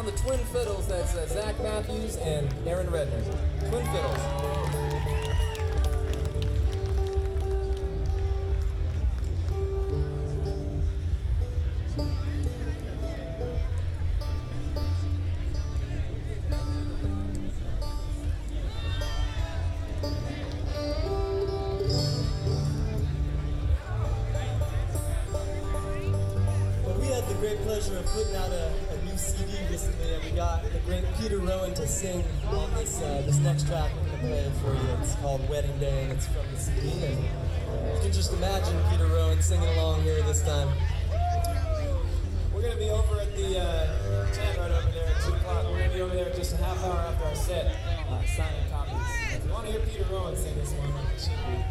the twin fiddles, that's Zach Matthews and Aaron Redner. Twin fiddles. The great pleasure of putting out a new CD recently, and we got the great Peter Rowan to sing on this next track we're going to play for you. It's called Wedding Day, and it's from the CD, and you can just imagine Peter Rowan singing along here this time. We're going to be over at the tent right over there at 2 o'clock. We're going to be over there just a half hour after our set, signing copies. If you want to hear Peter Rowan sing this one, it should be